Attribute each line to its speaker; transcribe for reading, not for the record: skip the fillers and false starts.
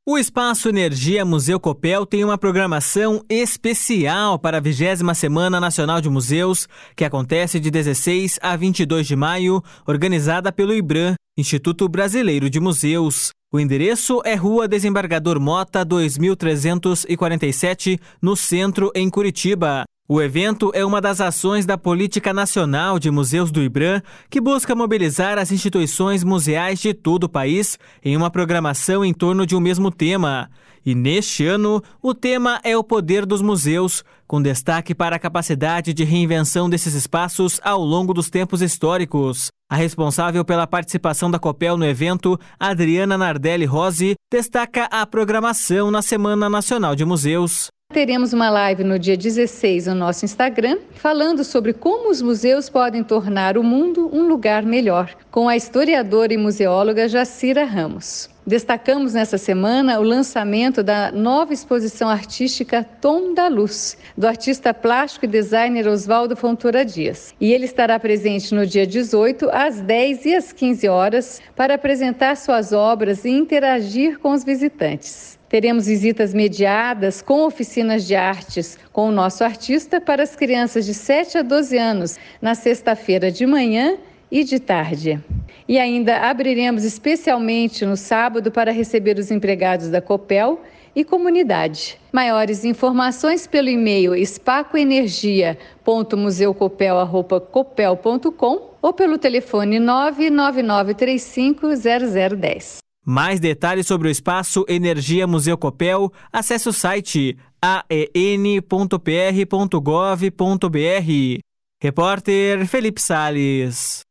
Speaker 1: O Espaço Energia Museu Copel tem uma programação especial para a 20ª Semana Nacional de Museus, que acontece de 16 a 22 de maio, organizada pelo IBRAM, Instituto Brasileiro de Museus. O endereço é Rua Desembargador Mota, 2347, no centro, em Curitiba. O evento é uma das ações da Política Nacional de Museus do IBRAM, que busca mobilizar as instituições museais de todo o país em uma programação em torno de um mesmo tema. E neste ano, o tema é o poder dos museus, com destaque para a capacidade de reinvenção desses espaços ao longo dos tempos históricos. A responsável pela participação da Copel no evento, Adriana Nardelli Rose, destaca a programação na Semana Nacional de Museus.
Speaker 2: Teremos uma live no dia 16 no nosso Instagram, falando sobre como os museus podem tornar o mundo um lugar melhor, com a historiadora e museóloga Jacira Ramos. Destacamos nessa semana o lançamento da nova exposição artística Tom da Luz, do artista plástico e designer Oswaldo Fontoura Dias. E ele estará presente no dia 18, às 10 e às 15 horas, para apresentar suas obras e interagir com os visitantes. Teremos visitas mediadas com oficinas de artes com o nosso artista para as crianças de 7 a 12 anos, na sexta-feira de manhã e de tarde. E ainda abriremos especialmente no sábado para receber os empregados da Copel e comunidade. Maiores informações pelo e-mail spacoenergia.museucopel@copel.com ou pelo telefone 999350010.
Speaker 1: Mais detalhes sobre o Espaço Energia Museu Copel, acesse o site aen.pr.gov.br. Repórter Felipe Salles.